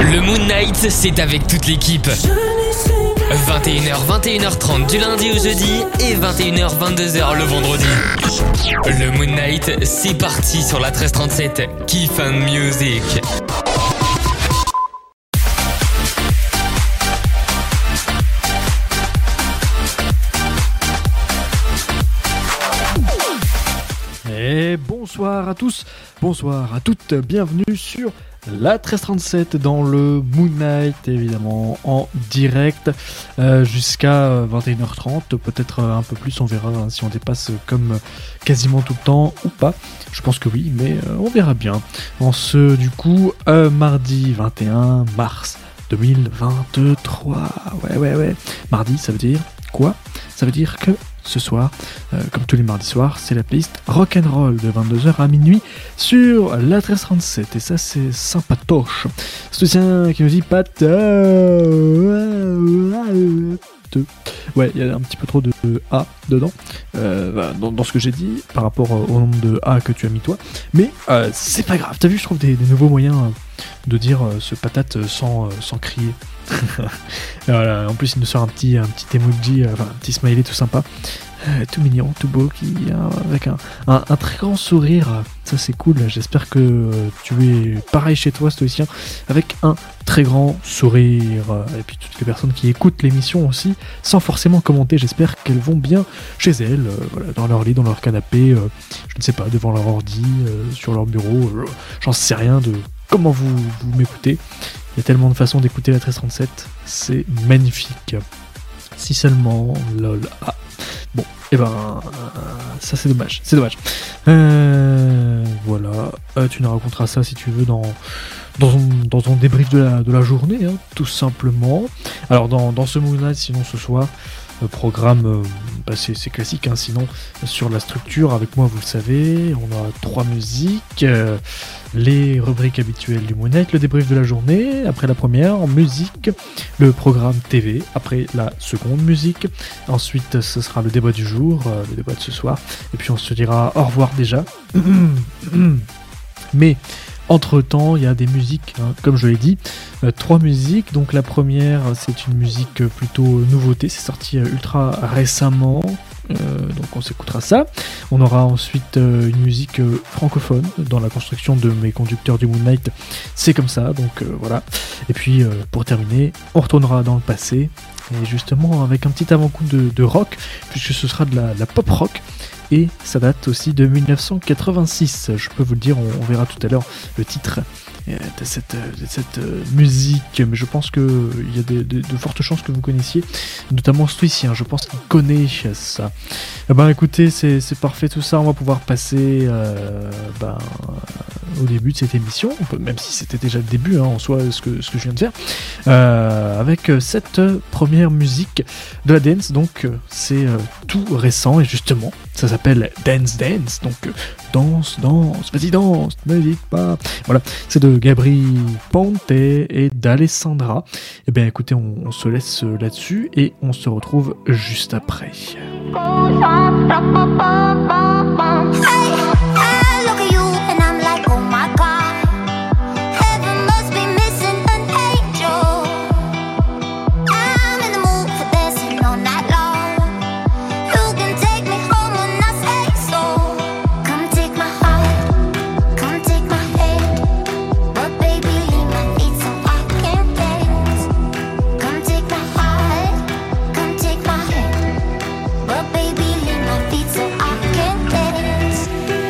Le Moon Night, c'est avec toute l'équipe. 21h, 21h30 du lundi au jeudi et 21h, 22h le vendredi. Le Moon Night, c'est parti sur la 1337. Kiff and Music. Et bonsoir à tous, bonsoir à toutes, bienvenue sur la 1337 dans le Moon Night, évidemment en direct jusqu'à 21h30, peut-être un peu plus, on verra si on dépasse comme quasiment tout le temps ou pas. Je pense que oui, mais on verra bien. En ce du coup mardi 21 mars 2023, ouais. Mardi, ça veut dire quoi? Ça veut dire que ce soir, comme tous les mardis soirs, c'est la playlist rock'n'roll de 22h à minuit sur la 1337. Et ça, c'est sympatoche. Soutien qui nous dit pas ouais, il y a un petit peu trop de A dedans dans ce que j'ai dit par rapport au nombre de A que tu as mis toi. Mais c'est pas grave. T'as vu, je trouve des nouveaux moyens de dire ce patate sans crier. Voilà, en plus il nous sort un petit emoji, un petit smiley tout sympa, tout mignon, tout beau, avec un très grand sourire. Ça c'est cool, j'espère que tu es pareil chez toi, stoïcien, avec un très grand sourire. Et puis toutes les personnes qui écoutent l'émission aussi, sans forcément commenter, j'espère qu'elles vont bien chez elles, voilà, dans leur lit, dans leur canapé, je ne sais pas, devant leur ordi, sur leur bureau, j'en sais rien de comment vous m'écoutez. Il y a tellement de façons d'écouter la 1337, c'est magnifique. Si seulement, lol. Ah, bon, et ça c'est dommage, voilà, tu nous raconteras ça si tu veux dans ton débrief de la journée, hein, tout simplement. Alors dans ce Moon Night, sinon ce soir, programme, c'est classique, hein, sinon sur la structure, avec moi vous le savez, on a 3 musiques, les rubriques habituelles du Moon Night, le débrief de la journée, après la première, musique, le programme TV, après la seconde musique, ensuite ce sera le débat du jour, le débat de ce soir, et puis on se dira au revoir déjà. Mais entre-temps, il y a des musiques, hein, comme je l'ai dit, 3 musiques. Donc la première, c'est une musique plutôt nouveauté, c'est sorti ultra récemment, donc on s'écoutera ça. On aura ensuite une musique francophone dans la construction de mes conducteurs du Moon Night, c'est comme ça, donc voilà. Et puis pour terminer, on retournera dans le passé, et justement avec un petit avant-goût de rock, puisque ce sera de la pop rock. Et ça date aussi de 1986, je peux vous le dire, on verra tout à l'heure le titre de cette musique, mais je pense qu'il y a de fortes chances que vous connaissiez, notamment Stoïcien, je pense qu'il connaît ça. Écoutez, c'est parfait tout ça, on va pouvoir passer au début de cette émission, même si c'était déjà le début, hein, en soi, ce que je viens de faire, avec cette première musique de la dance, donc c'est tout récent, et justement, ça s'appelle Dance Dance, donc danse, vas-y danse, n'hésite pas. Voilà, c'est de Gabri Ponte et d'Alessandra. Et bien écoutez, on se laisse là-dessus et on se retrouve juste après. But baby, leave my feet so I can dance.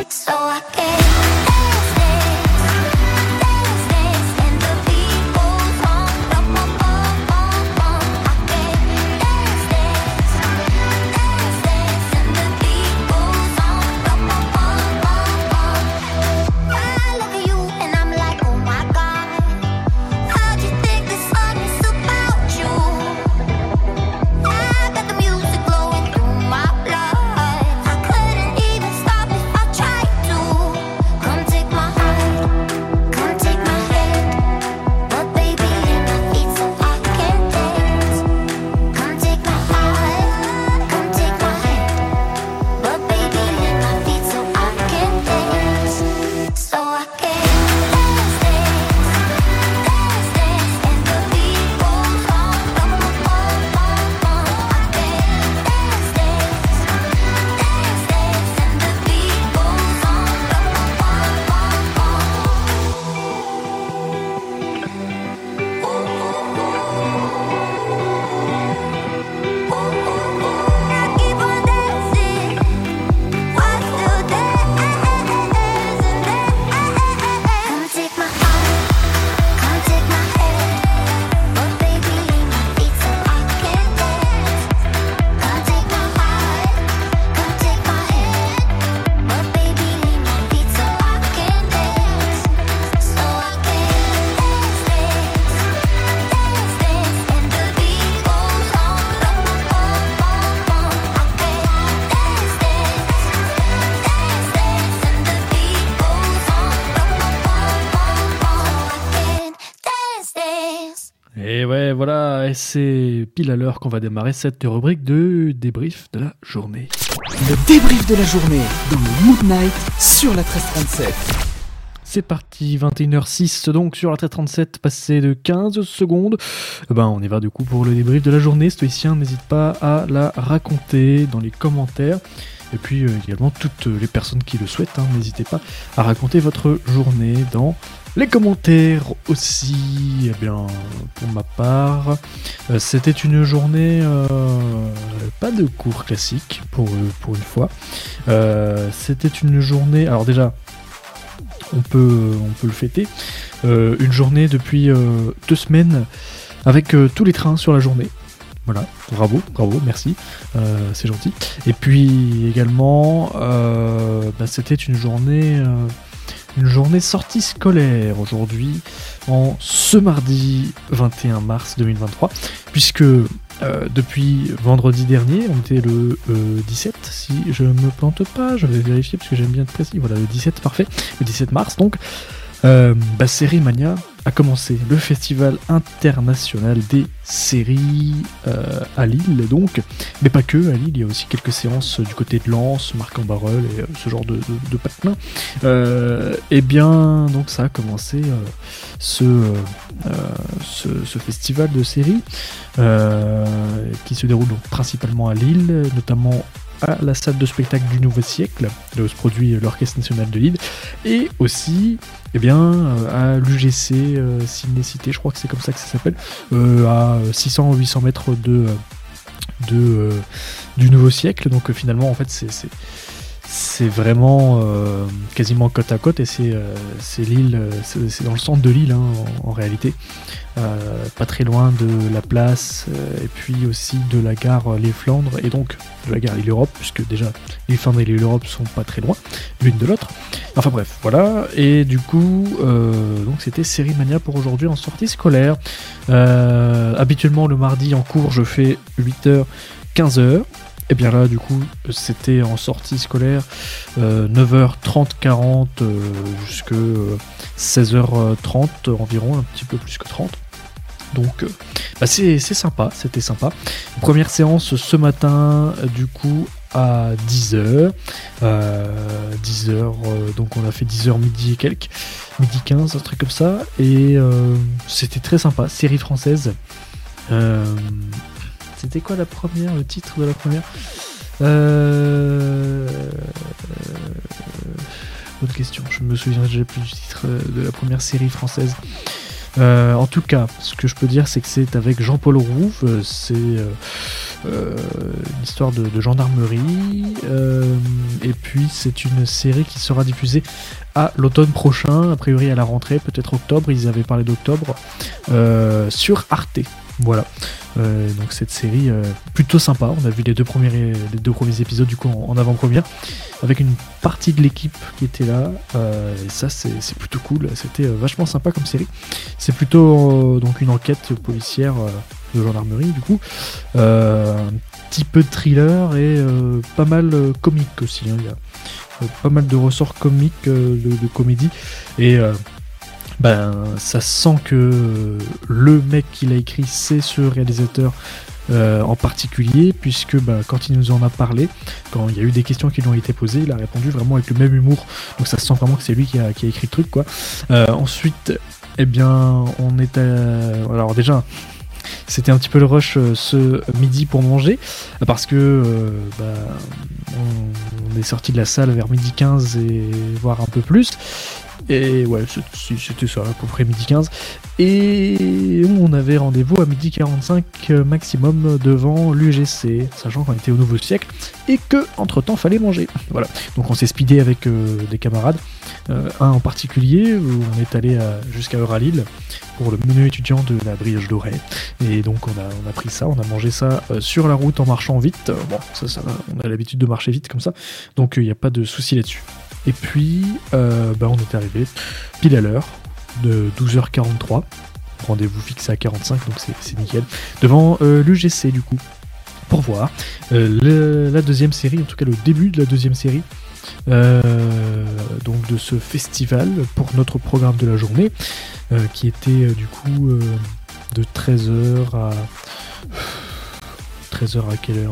Et ouais, voilà, et c'est pile à l'heure qu'on va démarrer cette rubrique de débrief de la journée. Le débrief de la journée dans le Mood Night sur la 1337. C'est parti, 21h06 donc sur la 1337, passé de 15 secondes. On y va du coup pour le débrief de la journée. Stoïcien, n'hésite pas à la raconter dans les commentaires. Et puis également toutes les personnes qui le souhaitent, n'hésitez pas à raconter votre journée dans les commentaires aussi. Pour ma part, c'était une journée pas de cours classique pour une fois. C'était une journée, alors déjà on peut le fêter, une journée depuis 2 semaines avec tous les trains sur la journée. Voilà, bravo, merci, c'est gentil. Et puis également, c'était une journée sortie scolaire aujourd'hui, ce mardi 21 mars 2023, puisque depuis vendredi dernier, on était le 17, si je ne me plante pas, je vais vérifier parce que j'aime bien être précis, voilà, le 17, parfait, le 17 mars donc. Série Mania a commencé, le festival international des séries à Lille donc, mais pas que à Lille, il y a aussi quelques séances du côté de Lens, Marc-en-Barœul et ce genre de patelin. Donc ça a commencé ce festival de séries qui se déroule donc principalement à Lille, notamment à la salle de spectacle du Nouveau Siècle, là où se produit l'Orchestre National de Lille, et aussi à l'UGC Cinécité, je crois que c'est comme ça que ça s'appelle, à 600 ou 800 mètres du Nouveau Siècle. Donc finalement en fait c'est vraiment quasiment côte à côte, et c'est Lille, c'est dans le centre de Lille en réalité, pas très loin de la place et puis aussi de la gare Les Flandres, et donc de la gare Lille Europe, puisque déjà Les Flandres et Lille Europe sont pas très loin l'une de l'autre. Enfin bref, voilà. Et du coup donc c'était Série Mania pour aujourd'hui en sortie scolaire. Habituellement le mardi en cours je fais 8h 15h. Et bien là, du coup, c'était en sortie scolaire 9h30, 40 jusqu'à 16h30 environ, un petit peu plus que 30. Donc, c'est sympa, c'était sympa. Première séance ce matin, du coup, à 10h. 10h, donc on a fait 10h midi et quelques, midi 15, un truc comme ça. Et c'était très sympa, série française. C'était quoi le titre de la première? Bonne question, je me souviens déjà plus du titre de la première série française. En tout cas, ce que je peux dire, c'est que c'est avec Jean-Paul Rouve, c'est une histoire de gendarmerie, et puis c'est une série qui sera diffusée à l'automne prochain, a priori à la rentrée, peut-être octobre, ils avaient parlé d'octobre, sur Arte. Voilà, donc cette série plutôt sympa. On a vu les deux premiers épisodes du coup en avant-première, avec une partie de l'équipe qui était là, et ça c'est plutôt cool. C'était vachement sympa comme série. C'est plutôt donc une enquête policière de gendarmerie du coup, un petit peu de thriller et pas mal comique aussi, il y a pas mal de ressorts comiques, de comédie, et ça sent que le mec qui l'a écrit, c'est ce réalisateur en particulier, puisque quand il nous en a parlé, quand il y a eu des questions qui lui ont été posées, il a répondu vraiment avec le même humour, donc ça sent vraiment que c'est lui qui a écrit le truc, quoi. Ensuite, on est alors déjà, c'était un petit peu le rush ce midi pour manger, parce que on est sorti de la salle vers midi 15 et voire un peu plus. Et ouais, c'était ça, à peu près midi 15. Et on avait rendez-vous à midi 45 maximum devant l'UGC, sachant qu'on était au Nouveau Siècle et que entre temps fallait manger. Voilà. Donc on s'est speedé avec des camarades, un en particulier où on est allé jusqu'à Euralille pour le menu étudiant de la brioche dorée. Et donc on a pris ça, on a mangé ça sur la route en marchant vite. Bon, ça on a l'habitude de marcher vite comme ça, donc il n'y a pas de souci là-dessus. Et puis, on est arrivé pile à l'heure de 12h43. Rendez-vous fixé à 45, donc c'est nickel. Devant l'UGC, du coup, pour voir la deuxième série, en tout cas le début de la deuxième série, donc de ce festival pour notre programme de la journée, qui était du coup de 13h à quelle heure ?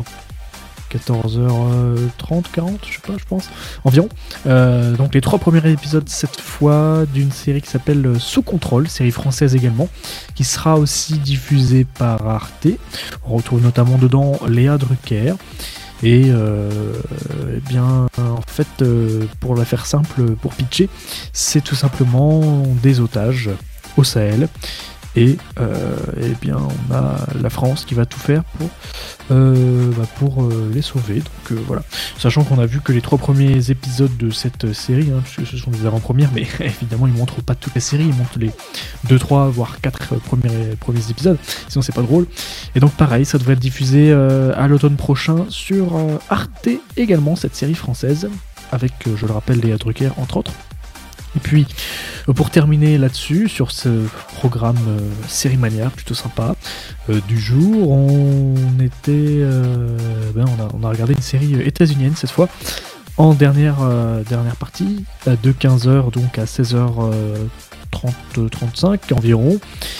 14h30, 40, je sais pas, je pense, environ. Donc les 3 premiers épisodes cette fois d'une série qui s'appelle Sous contrôle, série française également, qui sera aussi diffusée par Arte. On retrouve notamment dedans Léa Drucker. Et eh bien, en fait, pour la faire simple, pour pitcher, c'est tout simplement des otages au Sahel. Et eh bien, on a la France qui va tout faire pour les sauver. Donc voilà. Sachant qu'on a vu que les 3 premiers épisodes de cette série, puisque ce sont des avant-premières, mais évidemment ils montrent pas toute la série, ils montrent les 2, 3, voire 4 premiers épisodes, sinon c'est pas drôle. Et donc pareil, ça devrait être diffusé à l'automne prochain sur Arte également, cette série française, avec, je le rappelle, Léa Drucker entre autres. Et puis, pour terminer là-dessus, sur ce programme Série Mania, plutôt sympa, du jour, on a regardé une série états-unienne cette fois, en dernière partie, de 15h donc à 16h35 environ.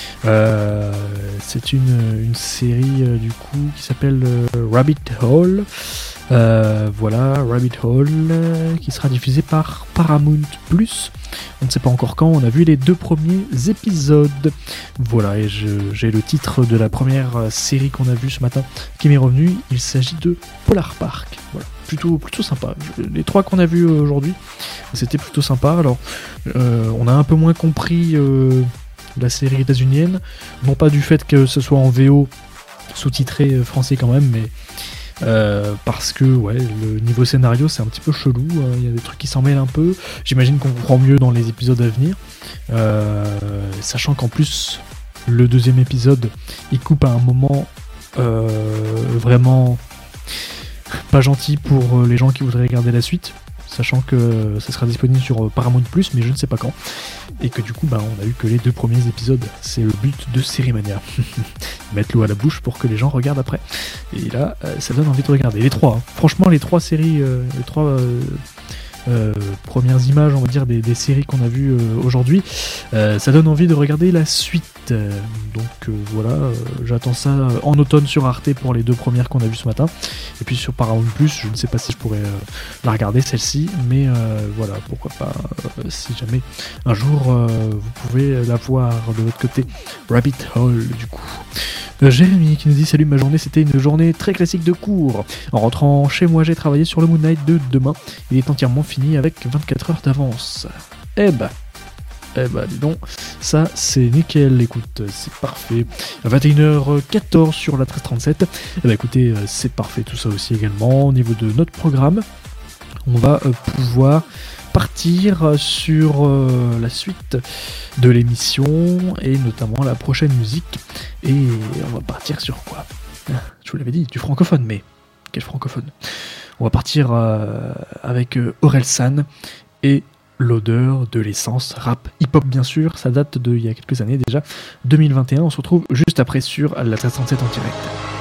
C'est une série du coup qui s'appelle Rabbit Hole. Voilà, Rabbit Hole, qui sera diffusé par Paramount+. On ne sait pas encore quand, on a vu les 2 premiers épisodes. Voilà, et j'ai le titre de la première série qu'on a vue ce matin qui m'est revenu. Il s'agit de Polar Park. Voilà, plutôt sympa. Les 3 qu'on a vus aujourd'hui, c'était plutôt sympa. Alors, on a un peu moins compris la série états-unienne, non pas du fait que ce soit en VO sous-titré français quand même, mais parce que le niveau scénario c'est un petit peu chelou, il y a des trucs qui s'en mêlent un peu. J'imagine qu'on comprend mieux dans les épisodes à venir, sachant qu'en plus le 2e épisode il coupe à un moment vraiment pas gentil pour les gens qui voudraient regarder la suite, sachant que ça sera disponible sur Paramount+, mais je ne sais pas quand, et que du coup on a eu que les 2 premiers épisodes. C'est le but de Série Mania, mettre l'eau à la bouche pour que les gens regardent après, et là ça donne envie de regarder les 3, franchement les 3 séries, les 3 premières images on va dire des séries qu'on a vues aujourd'hui, ça donne envie de regarder la suite. Donc voilà, j'attends ça en automne sur Arte pour les 2 premières qu'on a vues ce matin, et puis sur Paramount+, je ne sais pas si je pourrais la regarder celle-ci, mais voilà, pourquoi pas, si jamais un jour vous pouvez la voir de votre côté. Rabbit Hole du coup. Jérémy qui nous dit salut, ma journée c'était une journée très classique de cours. En rentrant chez moi j'ai travaillé sur le Moon Knight de demain, il est entièrement fini avec 24 heures d'avance. Eh bah dis donc, ça c'est nickel, écoute, c'est parfait. 21h14 sur la 1337, écoutez, c'est parfait tout ça aussi également. Au niveau de notre programme, on va pouvoir partir sur la suite de l'émission, et notamment la prochaine musique. Et on va partir sur quoi ? Je vous l'avais dit, du francophone, mais quel francophone ? On va partir avec Orelsan et L'odeur de l'essence, rap hip-hop bien sûr, ça date d'il y a quelques années déjà, 2021, on se retrouve juste après sur la 1337 en direct.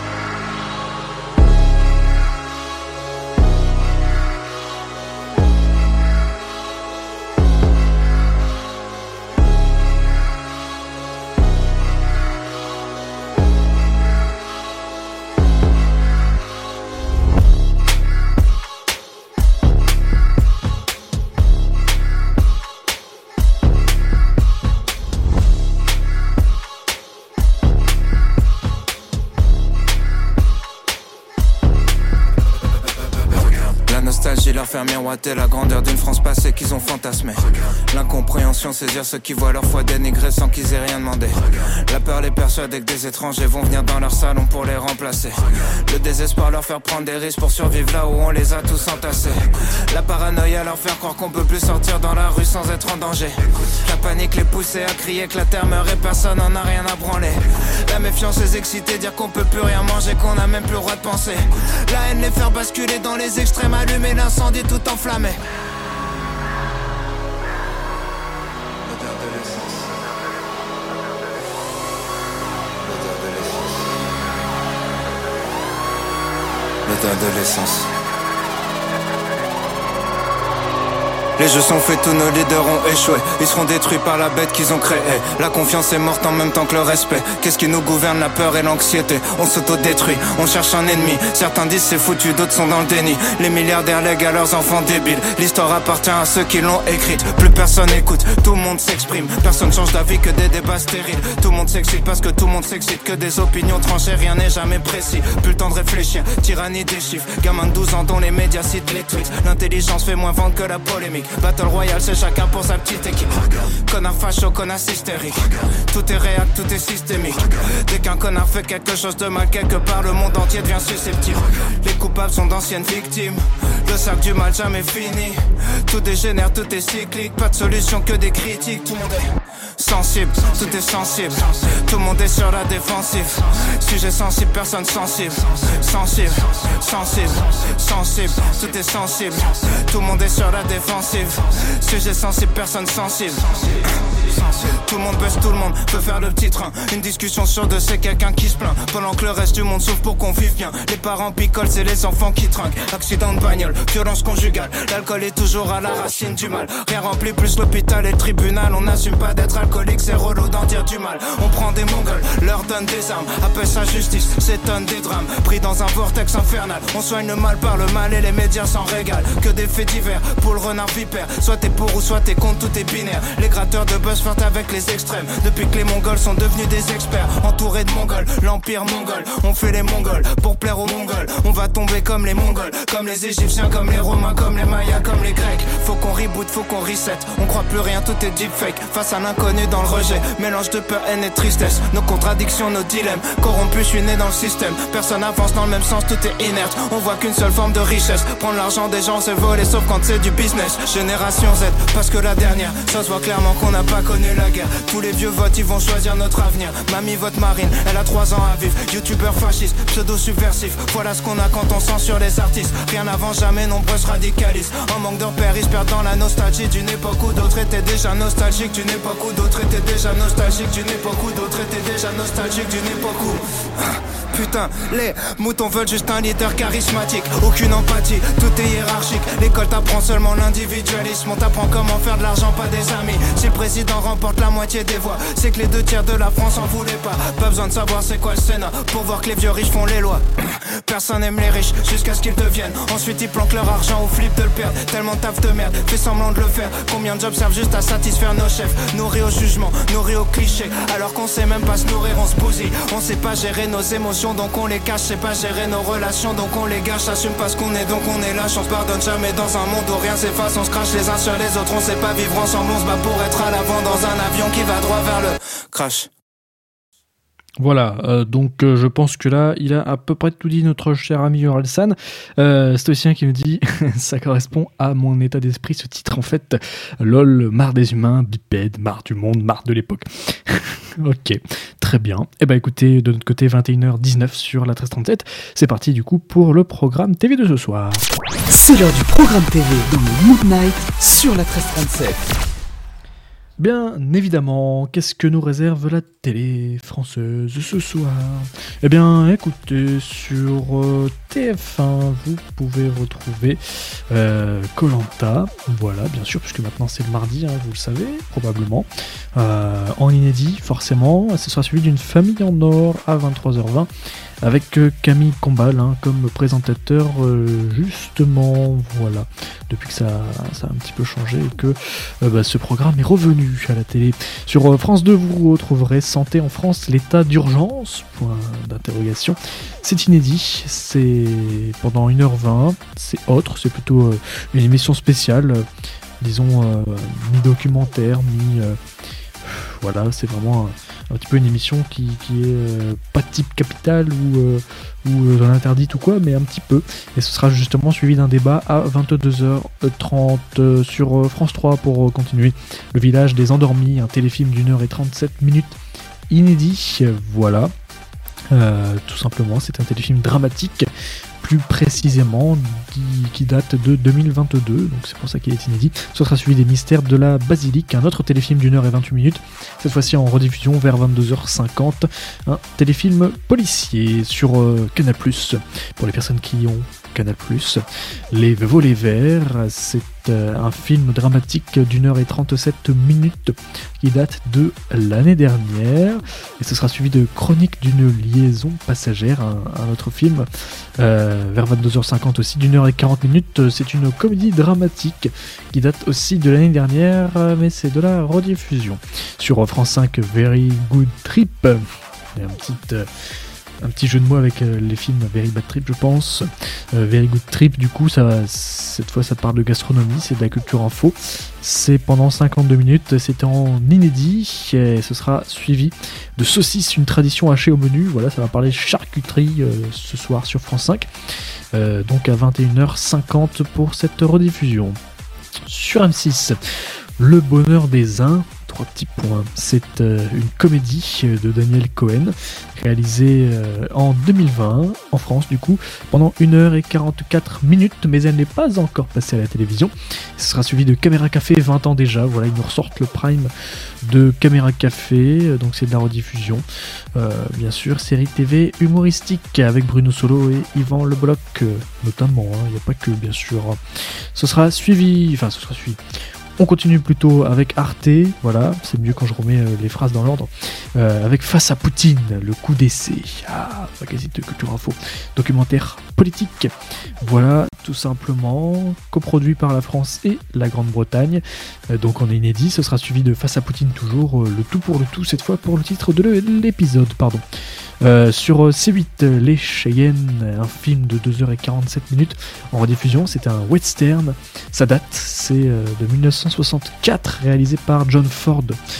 Leur faire miroiter la grandeur d'une France passée qu'ils ont fantasmée. L'incompréhension, saisir ceux qui voient leur foi dénigrée sans qu'ils aient rien demandé. La peur les persuader que des étrangers vont venir dans leur salon pour les remplacer. Le désespoir leur faire prendre des risques pour survivre là où on les a tous entassés. La paranoïa leur faire croire qu'on peut plus sortir dans la rue sans être en danger. La panique les pousser à crier que la terre meurt et personne n'en a rien à branler. La méfiance les exciter, dire qu'on peut plus rien manger, qu'on a même plus le droit de penser. La haine les faire basculer dans les extrêmes, allumer l'incendie tout enflammé. L'odeur de l'essence. L'odeur de l'essence. Les jeux sont faits, tous nos leaders ont échoué. Ils seront détruits par la bête qu'ils ont créée. La confiance est morte en même temps que le respect. Qu'est-ce qui nous gouverne? La peur et l'anxiété. On s'autodétruit, on cherche un ennemi. Certains disent c'est foutu, d'autres sont dans le déni. Les milliardaires lèguent à leurs enfants débiles. L'histoire appartient à ceux qui l'ont écrite. Plus personne écoute, tout le monde s'exprime. Personne change d'avis, que des débats stériles. Tout le monde s'excite parce que tout le monde s'excite. Que des opinions tranchées, rien n'est jamais précis. Plus le temps de réfléchir, tyrannie des chiffres. Gamin de 12 ans dont les médias citent les tweets. L'intelligence fait moins vendre que la polémique. Battle Royale, c'est chacun pour sa petite équipe. Connard facho, connard hystérique. Tout est réel, tout est systémique. Dès qu'un connard fait quelque chose de mal quelque part, le monde entier devient susceptible. Les coupables sont d'anciennes victimes. Le sac du mal jamais fini. Tout dégénère, tout est cyclique. Pas de solution que des critiques. Tout le monde est sensible, tout est sensible. Tout le monde est sur la défensive. Sujet sensible, personne sensible. Sensible, sensible, sensible. Tout est sensible. Tout le monde est sur la défensive. Sujet sensible, personne sensible. Tout le monde baisse, tout le monde peut faire le petit train. Une discussion sur deux, c'est quelqu'un qui se plaint. Pendant que le reste du monde souffre pour qu'on vive bien. Les parents picolent, c'est les enfants qui trinquent. Accident de bagnole, violence conjugale. L'alcool est toujours à la racine du mal. Rien rempli plus l'hôpital et le tribunal. On n'assume pas d'être alcoolique, c'est relou d'en dire du mal. On prend des mongols, leur donne des armes. Appelle ça justice, s'étonne des drames. Pris dans un vortex infernal. On soigne le mal par le mal et les médias s'en régalent. Que des faits divers, pour le renard vipère. Soit t'es pour ou soit t'es contre, tout est binaire. Les gratteurs de buzz flirtent avec les extrêmes. Depuis que les Mongols sont devenus des experts. Entourés de Mongols, l'empire mongol. On fait les Mongols pour plaire aux Mongols. On va tomber comme les Mongols, comme les Égyptiens, comme les Romains, comme les Mayas, comme les Grecs. Faut qu'on reboot, faut qu'on reset. On croit plus rien, tout est deepfake. Face à l'inconnu dans le rejet. Mélange de peur, haine et de tristesse. Nos contradictions, nos dilemmes. Corrompus, je suis né dans le système. Personne avance dans le même sens, tout est inerte. On voit qu'une seule forme de richesse. Prendre l'argent des gens, c'est voler, sauf quand c'est du business. Génération Z, parce que la dernière, ça se voit clairement qu'on n'a pas connu la guerre. Tous les vieux votent, ils vont choisir notre avenir. Mamie vote Marine, elle a 3 ans à vivre. Youtubeur fasciste, pseudo-subversif. Voilà ce qu'on a quand on censure les artistes. Rien n'avant jamais, nombreux se radicalisent. En manque de repères, ils se perdent dans la nostalgie d'une époque où d'autres étaient déjà nostalgiques. D'une époque où d'autres étaient déjà nostalgiques. D'une époque où d'autres étaient déjà nostalgiques. D'une époque où... Putain, les moutons veulent juste un leader charismatique. Aucune empathie, tout est hiérarchique. L'école t'apprend seulement l'individualisme. On t'apprend comment faire de l'argent, pas des amis. Si le président remporte la moitié des voix, c'est que les 2/3 de la France en voulaient pas. Pas besoin de savoir c'est quoi le Sénat pour voir que les vieux riches font les lois. Personne aime les riches jusqu'à ce qu'ils deviennent. Ensuite ils planquent leur argent ou flippent de le perdre. Tellement de taf de merde, fait semblant de le faire. Combien de jobs servent juste à satisfaire nos chefs. Nourris au jugement, nourris au cliché. Alors qu'on sait même pas se nourrir, on se bousille. On sait pas gérer nos émotions donc on les cache. Sait pas gérer nos relations donc on les gâche. Assume pas ce qu'on est donc on est lâche. On se pardonne jamais dans un monde où rien s'efface. On se crache les uns sur les autres. On sait pas vivre ensemble. On se bat pour être à l'avant dans un avion qui va droit vers le crash. Voilà, donc je pense que là, il a à peu près tout dit, notre cher ami Orelsan. Stoïcien qui nous dit ça correspond à mon état d'esprit, ce titre en fait. LOL, marre des humains, bipède, marre du monde, marre de l'époque. Ok, très bien. Et bah écoutez, de notre côté, 21h19 sur la 1337. C'est parti du coup pour le programme TV de ce soir. C'est l'heure du programme TV dans le Mood Night sur la 1337. Bien évidemment, qu'est-ce que nous réserve la télé française ce soir ? Eh bien, écoutez, sur TF1, vous pouvez retrouver Koh-Lanta, voilà, bien sûr, puisque maintenant c'est le mardi, vous le savez, probablement, en inédit, forcément, ce sera suivi d'une Famille en or à 23h20, avec Camille Combal comme présentateur, justement, voilà, depuis que ça a un petit peu changé et que ce programme est revenu à la télé. Sur France 2, vous retrouverez Santé en France, l'état d'urgence, point d'interrogation. C'est inédit, c'est pendant 1h20, c'est autre, c'est plutôt une émission spéciale, disons mi-documentaire, voilà, c'est vraiment un petit peu une émission qui est pas type Capital ou dans l'interdite ou quoi, mais un petit peu. Et ce sera justement suivi d'un débat à 22h30 sur France 3 pour continuer. Le village des endormis, un téléfilm d'1h37 inédit, voilà. Tout simplement, c'est un téléfilm dramatique, plus précisément, qui date de 2022, donc c'est pour ça qu'il est inédit. Ce sera suivi des Mystères de la Basilique, un autre téléfilm d'1h28, cette fois-ci en rediffusion vers 22h50, un téléfilm policier sur Canal+, pour les personnes qui ont Canal+. Les Volets Verts, c'est un film dramatique d'1h37 qui date de l'année dernière, et ce sera suivi de Chronique d'une liaison passagère, un autre film vers 22h50 aussi, d'1h40. C'est une comédie dramatique qui date aussi de l'année dernière, mais c'est de la rediffusion. Sur France 5, Very Good Trip, il y a un petit jeu de mots avec les films Very Bad Trip, je pense. Very Good Trip, du coup, cette fois ça parle de gastronomie, c'est de la culture info. C'est pendant 52 minutes, c'était en inédit, et ce sera suivi de Saucisse, une tradition hachée au menu. Voilà, ça va parler charcuterie ce soir sur France 5, donc à 21h50 pour cette rediffusion. Sur M6, Le Bonheur des uns, 3 petits points. C'est une comédie de Daniel Cohen, réalisée en 2020 en France, du coup, pendant 1h44, mais elle n'est pas encore passée à la télévision. Ce sera suivi de Caméra Café, 20 ans déjà. Voilà, ils nous ressortent le prime de Caméra Café, donc c'est de la rediffusion. Bien sûr, série TV humoristique avec Bruno Solo et Yvan Le Bolloc, notamment. Il n'y a pas que, bien sûr. Ce sera suivi. On continue plutôt avec Arte, voilà, c'est mieux quand je remets les phrases dans l'ordre, avec Face à Poutine, le coup d'essai, magazine de culture info, documentaire politique, voilà, tout simplement, coproduit par la France et la Grande-Bretagne, donc on est inédit, ce sera suivi de Face à Poutine toujours, le tout pour le tout, cette fois pour le titre de l'épisode, pardon. Sur C8, Les Cheyennes, un film de 2h47 en rediffusion, c'est un western, sa date c'est de 1964, réalisé par John Ford.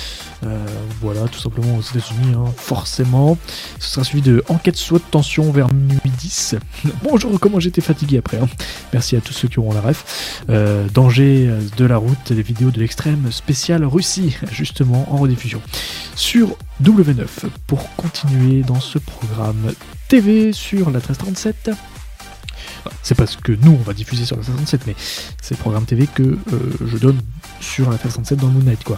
Voilà, tout simplement aux États-Unis, forcément. Ce sera suivi de Enquête SWAT tension vers minuit 10. Bonjour, comment j'étais fatigué après. Merci à tous ceux qui auront la ref. Danger de la route, les vidéos de l'extrême spécial Russie, justement en rediffusion. Sur W9, pour continuer dans ce programme TV sur la 1337. C'est parce que nous on va diffuser sur la 1337, mais c'est le programme TV que je donne sur la 1337 dans Moon Knight, quoi.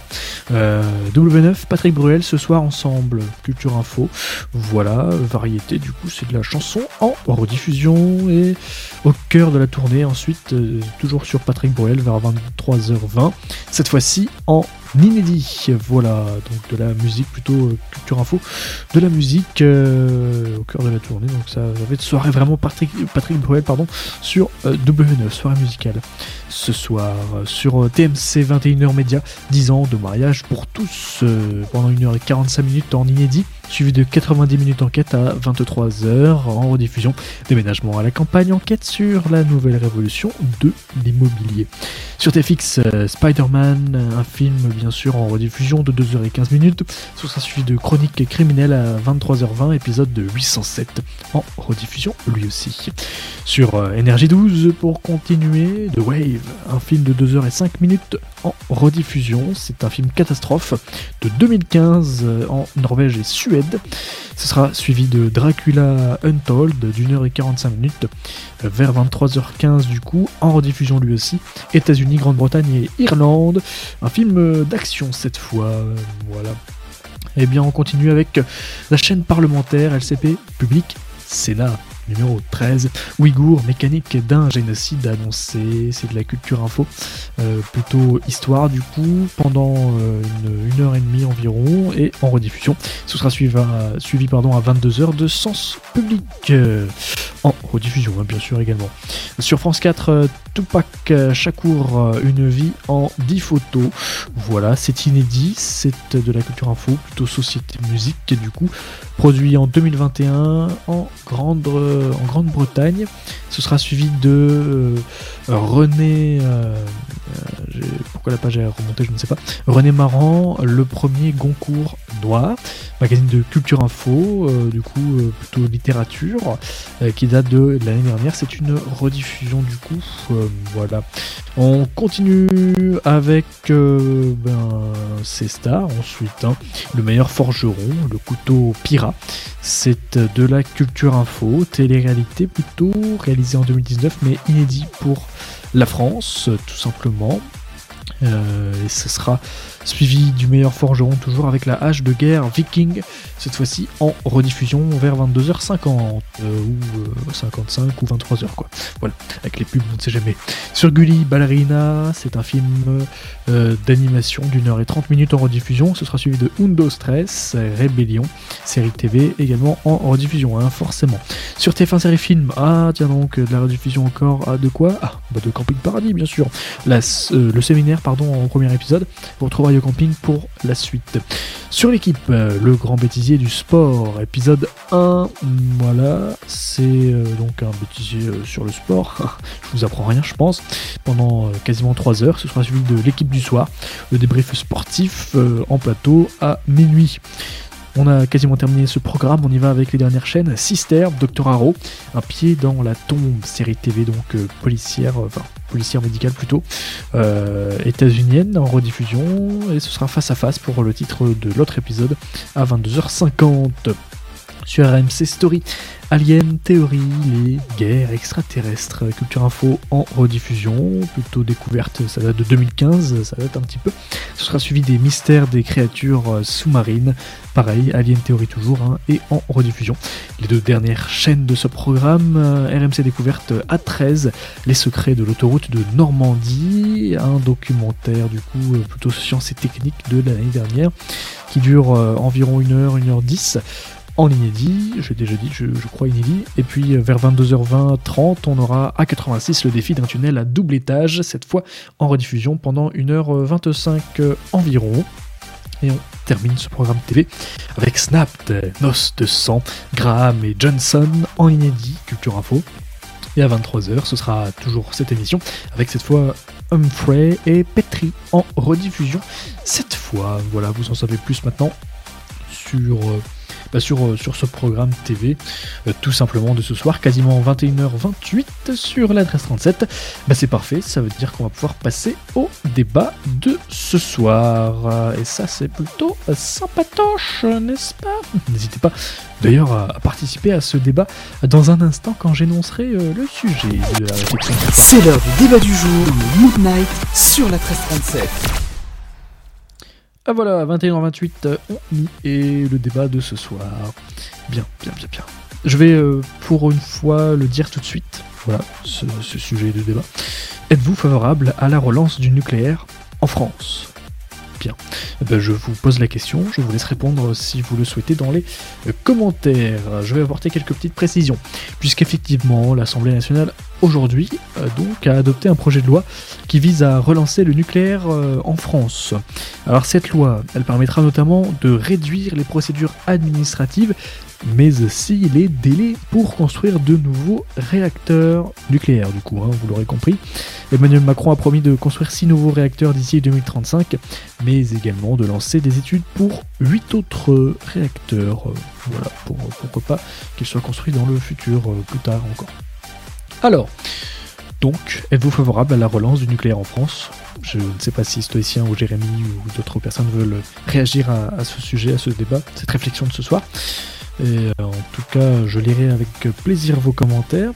W9, Patrick Bruel ce soir ensemble, Culture Info, voilà, variété, du coup c'est de la chanson en rediffusion et au cœur de la tournée ensuite, toujours sur Patrick Bruel vers 23h20, cette fois-ci en inédit, voilà, donc de la musique plutôt Culture Info, de la musique au cœur de la tournée, donc ça va être soirée vraiment Patrick Bruel, sur W9, soirée musicale. Ce soir, sur TMC 21h Média, 10 ans de mariage pour tous, pendant 1h45 en inédit, suivi de 90 minutes enquête à 23h en rediffusion. Déménagement à la campagne, enquête sur la nouvelle révolution de l'immobilier. Sur TFX, Spider-Man, un film bien sûr en rediffusion de 2h15. Ce sera suivi de Chronique criminelle à 23h20, épisode de 807 en rediffusion lui aussi. Sur NRJ12, pour continuer, The Wave, un film de 2h05 en rediffusion. C'est un film catastrophe de 2015 en Norvège et Suède. Ce sera suivi de Dracula Untold d'1h45 vers 23h15 du coup, en rediffusion lui aussi. États-Unis, Grande-Bretagne et Irlande. Un film d'action cette fois, voilà. Et bien on continue avec la chaîne parlementaire LCP Public Sénat. Numéro 13, Ouïghour, mécanique d'un génocide annoncé, c'est de la culture info, plutôt histoire du coup, pendant une heure et demie environ, et en rediffusion. Ce sera suivi à 22h de Sens Public, en rediffusion bien sûr également. Sur France 4, Tupac Shakur, une vie en 10 photos, voilà, c'est inédit, c'est de la culture info, plutôt société musique, du coup, produit en 2021 en Grande-Bretagne. Ce sera suivi de René... pourquoi la page est remontée, je ne sais pas. René Marant, le premier Goncourt noir, magazine de culture info, du coup plutôt littérature, qui date de l'année dernière. C'est une rediffusion du coup. Voilà. On continue avec ces stars ensuite. Le meilleur forgeron, le couteau Pira. C'est de la culture info, télé-réalité plutôt, réalisé en 2019 mais inédit pour la France, tout simplement. Et ce sera suivi du meilleur forgeron, toujours avec la hache de guerre Viking, cette fois-ci en rediffusion vers 22h50 ou 55 ou 23h quoi. Voilà, avec les pubs on ne sait jamais. Sur Gulli Ballerina, c'est un film d'animation d'1h30 en rediffusion. Ce sera suivi de Undo Stress, Rébellion, série TV également en rediffusion, hein, forcément. Sur TF1 série film, tiens donc, de la rediffusion encore, de quoi ? De Camping Paradis bien sûr. Le séminaire en premier épisode. Vous retrouverez au camping pour la suite. Sur l'équipe, le grand bêtisier du sport, épisode 1. Voilà, c'est donc un bêtisier sur le sport. Je vous apprends rien, je pense. Pendant quasiment 3 heures, ce sera suivi de l'équipe du soir. Le débrief sportif en plateau à minuit. On a quasiment terminé ce programme, on y va avec les dernières chaînes. Sister, Dr Arrow, Un pied dans la tombe, série TV donc policière médicale plutôt, états-unienne en rediffusion, et ce sera Face à Face pour le titre de l'autre épisode à 22h50. Sur RMC Story, Alien Théorie, les guerres extraterrestres, Culture Info en rediffusion, plutôt découverte, ça date de 2015, ça date un petit peu. Ce sera suivi des mystères des créatures sous-marines, pareil, Alien Théorie toujours, et en rediffusion. Les 2 dernières chaînes de ce programme, RMC Découverte A13, Les secrets de l'autoroute de Normandie, un documentaire du coup plutôt sciences et techniques de l'année dernière, qui dure environ 1h10, en inédit, j'ai déjà dit, je crois inédit, et puis vers 22h20-30, on aura A86, le défi d'un tunnel à double étage, cette fois en rediffusion pendant 1h25 environ. Et on termine ce programme TV avec Snapped, Noces de sang, Graham et Johnson en inédit, Culture Info. Et à 23h, ce sera toujours cette émission, avec cette fois Humphrey et Petrie en rediffusion. Cette fois, voilà, vous en savez plus maintenant sur ce programme TV, tout simplement de ce soir, quasiment 21h28 sur l'adresse 37. C'est parfait, ça veut dire qu'on va pouvoir passer au débat de ce soir. Et ça, c'est plutôt sympatoche, n'est-ce pas ? N'hésitez pas d'ailleurs à participer à ce débat dans un instant quand j'énoncerai le sujet de la réflexion. C'est l'heure du débat du jour, le Mood Night sur la 1337. Voilà, 21h28, on y est, le débat de ce soir. Bien. Je vais pour une fois le dire tout de suite, voilà, ce sujet de débat. Êtes-vous favorable à la relance du nucléaire en France ? Bien. Je vous pose la question, je vous laisse répondre si vous le souhaitez dans les commentaires. Je vais apporter quelques petites précisions, puisqu'effectivement l'Assemblée nationale aujourd'hui donc a adopté un projet de loi qui vise à relancer le nucléaire en France. Alors cette loi, elle permettra notamment de réduire les procédures administratives, mais aussi les délais pour construire de nouveaux réacteurs nucléaires, du coup, vous l'aurez compris. Emmanuel Macron a promis de construire 6 nouveaux réacteurs d'ici 2035, mais également de lancer des études pour 8 autres réacteurs. Voilà, pourquoi pas qu'ils soient construits dans le futur, plus tard encore. Alors, donc, êtes-vous favorable à la relance du nucléaire en France ? Je ne sais pas si Stoïcien ou Jérémy ou d'autres personnes veulent réagir à ce sujet, à ce débat, cette réflexion de ce soir. Et en tout cas, je lirai avec plaisir vos commentaires.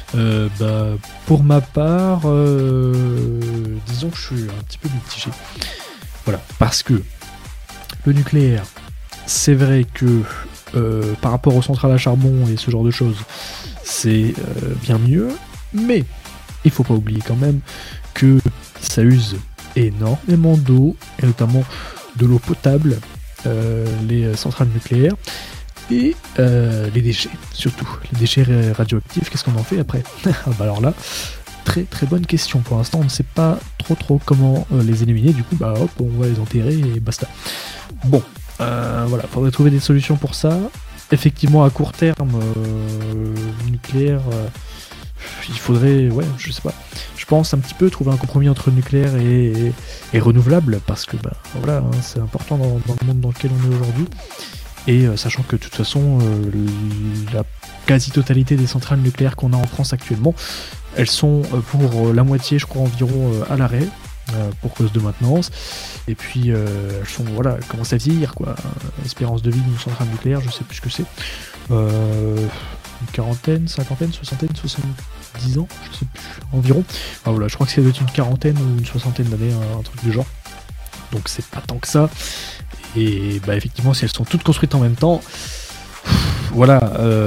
Pour ma part, disons que je suis un petit peu mitigé. Voilà, parce que le nucléaire, c'est vrai que par rapport aux centrales à charbon et ce genre de choses, c'est bien mieux, mais il faut pas oublier quand même que ça use énormément d'eau, et notamment de l'eau potable, les centrales nucléaires, et les déchets, surtout. Les déchets radioactifs, qu'est-ce qu'on en fait après ? Alors là, très très bonne question. Pour l'instant, on ne sait pas trop comment les éliminer, du coup, on va les enterrer et basta. Bon, voilà, faudrait trouver des solutions pour ça. Effectivement, à court terme, le nucléaire, il faudrait, je sais pas, je pense un petit peu trouver un compromis entre nucléaire et renouvelable, parce que c'est important dans le monde dans lequel on est aujourd'hui. Et sachant que de toute façon, la quasi-totalité des centrales nucléaires qu'on a en France actuellement, elles sont pour la moitié, je crois, environ à l'arrêt, pour cause de maintenance. Et puis, elles sont, commencent à vieillir, quoi. Espérance de vie d'une centrale nucléaire, je sais plus ce que c'est. une quarantaine, cinquantaine, soixantaine, 70 ans, je sais plus, environ. Enfin, voilà, je crois que ça doit être une quarantaine ou une soixantaine d'années, un truc du genre. Donc c'est pas tant que ça. Et bah effectivement, si elles sont toutes construites en même temps, voilà,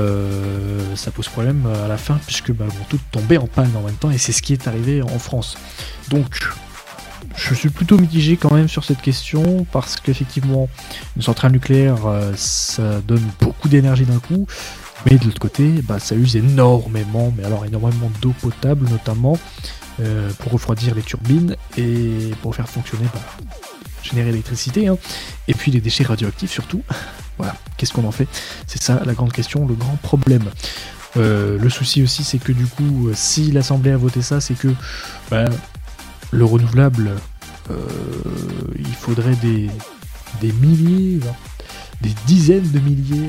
ça pose problème à la fin, puisque bah, elles vont toutes tomber en panne en même temps, et c'est ce qui est arrivé en France. Donc je suis plutôt mitigé quand même sur cette question, parce qu'effectivement, une centrale nucléaire, ça donne beaucoup d'énergie d'un coup, mais de l'autre côté, bah, ça use énormément, mais alors énormément d'eau potable notamment, pour refroidir les turbines, et pour faire fonctionner, générer l'électricité, hein. Et puis les déchets radioactifs surtout. Voilà, qu'est-ce qu'on en fait? C'est ça la grande question, le grand problème. Le souci aussi, c'est que du coup, si l'Assemblée a voté ça, c'est que le renouvelable, il faudrait des milliers, des dizaines de milliers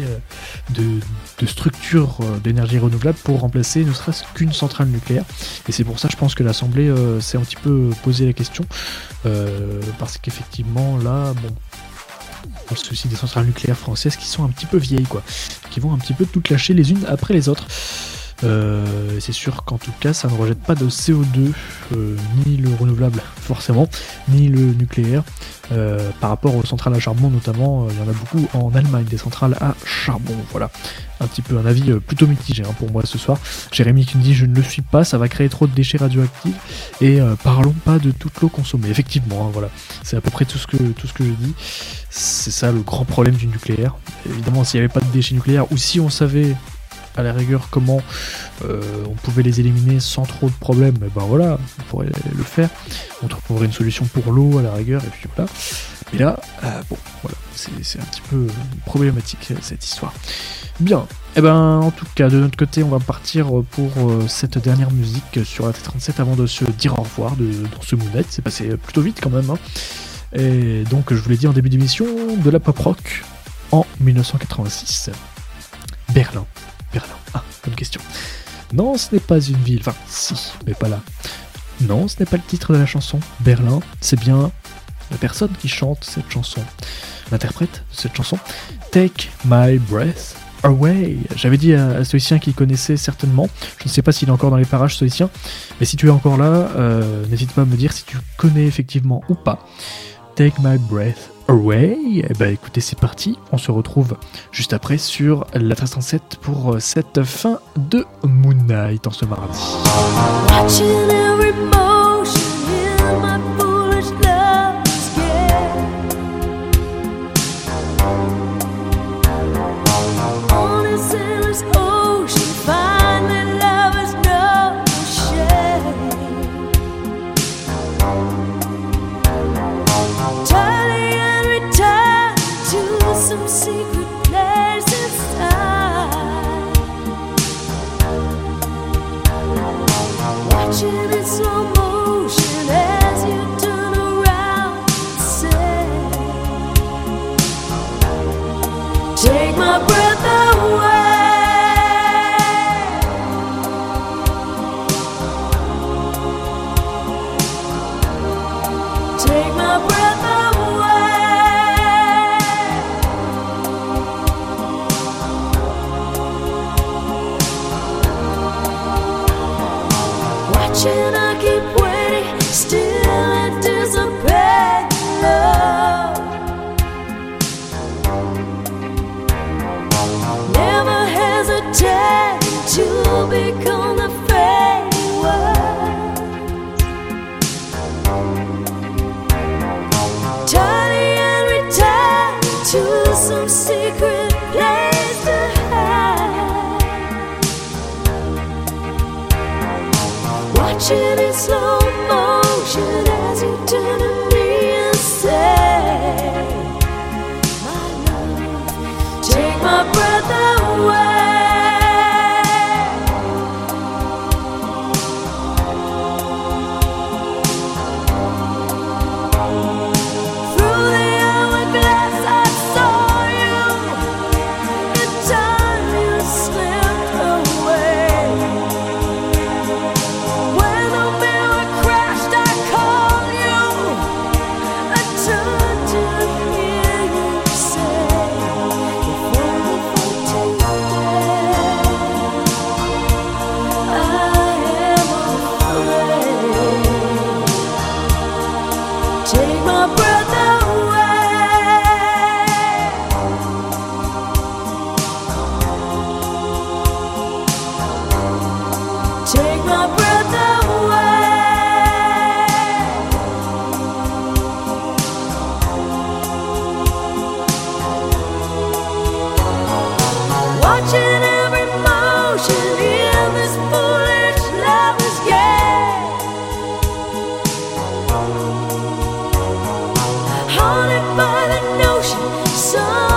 de structures d'énergie renouvelable pour remplacer ne serait-ce qu'une centrale nucléaire. Et c'est pour ça, je pense que l'Assemblée s'est un petit peu posé la question, parce qu'effectivement, là, bon, le souci des centrales nucléaires françaises qui sont un petit peu vieilles, quoi, qui vont un petit peu toutes lâcher les unes après les autres. C'est sûr qu'en tout cas ça ne rejette pas de CO2, ni le renouvelable forcément, ni le nucléaire, par rapport aux centrales à charbon notamment. Il y en a beaucoup en Allemagne, des centrales à charbon. Voilà, un petit peu un avis plutôt mitigé pour moi ce soir. Jérémy qui me dit: je ne le suis pas, ça va créer trop de déchets radioactifs, et parlons pas de toute l'eau consommée. Effectivement, voilà, c'est à peu près tout ce que je dis. C'est ça le grand problème du nucléaire. Évidemment, s'il n'y avait pas de déchets nucléaires, ou si on savait à la rigueur comment on pouvait les éliminer sans trop de problèmes, ben voilà, on pourrait le faire, on trouverait une solution pour l'eau à la rigueur, et puis voilà. Mais là, bon, voilà, c'est un petit peu problématique cette histoire. Bien, et ben en tout cas de notre côté, on va partir pour cette dernière musique sur la T37 avant de se dire au revoir dans ce Moon Knight. C'est passé plutôt vite quand même, hein. Et donc je vous l'ai dit en début d'émission, de la pop rock en 1986. Berlin. Ah, bonne question. Non, ce n'est pas une ville. Enfin, si, mais pas là. Non, ce n'est pas le titre de la chanson. Berlin, c'est bien la personne qui chante cette chanson. L'interprète de cette chanson. Take My Breath Away. J'avais dit à Stoïcien qu'il connaissait certainement. Je ne sais pas s'il est encore dans les parages, Stoïcien. Mais si tu es encore là, n'hésite pas à me dire si tu connais effectivement ou pas. Take My Breath Away. Et ben écoutez, c'est parti, on se retrouve juste après sur la 1337 pour cette fin de Moon Knight en ce mardi.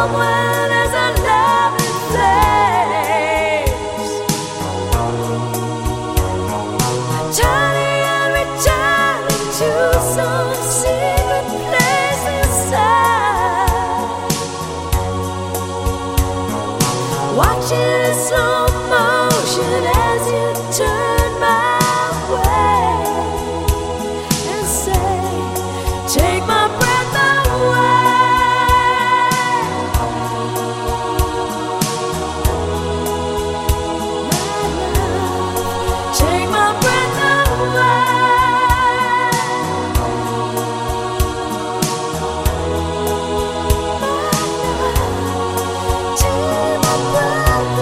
somewhere there's a lovely place. Turning and returning to some secret place inside. Watching in slow motion as you turn my way and say, take my breath away. Take my breath away. Take my breath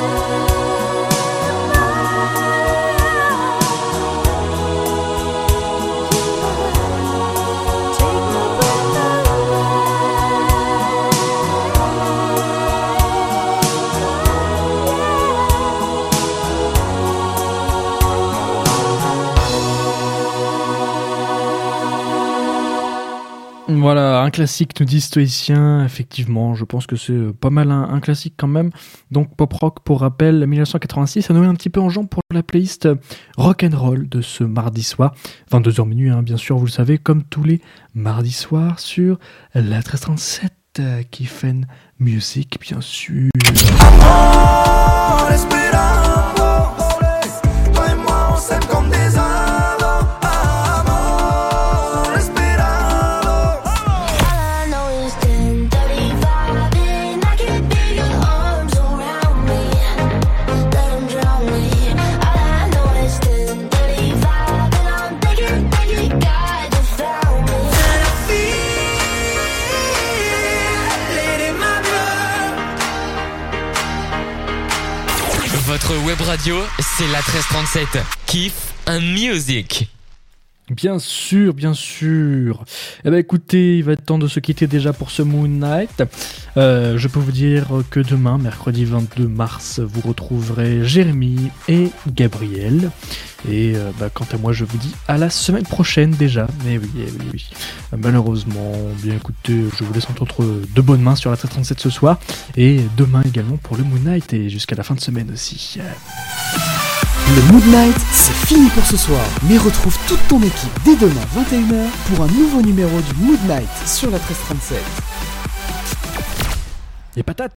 Voilà, un classique, nous dit Stoïcien. Effectivement, je pense que c'est pas mal un classique quand même. Donc pop rock, pour rappel, 1986, ça nous met un petit peu en jambe pour la playlist rock'n'roll de ce mardi soir. 22h minuit, hein, bien sûr, vous le savez, comme tous les mardis soirs sur la 1337 Kiffen Music, bien sûr. Amor, esperando, toi et moi on s'aime comme des amants. Amor, esperando. All I know is 10:35 and I can feel your arms around me. Let them drown me. All I know is 10:35 and I'm thinking that you got to found me. And I feel it in my blood. Votre web radio, c'est la 1337. Kiff un music. Bien sûr, bien sûr. Eh ben écoutez, il va être temps de se quitter déjà pour ce Moon Night. Je peux vous dire que demain, mercredi 22 mars, vous retrouverez Jérémy et Gabriel. Et quant à moi, je vous dis à la semaine prochaine déjà. Mais oui. Malheureusement, bien écoutez, je vous laisse entre de bonnes mains sur la 1337 ce soir. Et demain également pour le Moon Night et jusqu'à la fin de semaine aussi. Le Mood Night, c'est fini pour ce soir. Mais retrouve toute ton équipe dès demain 21h pour un nouveau numéro du Mood Night sur la 1337. Les patates!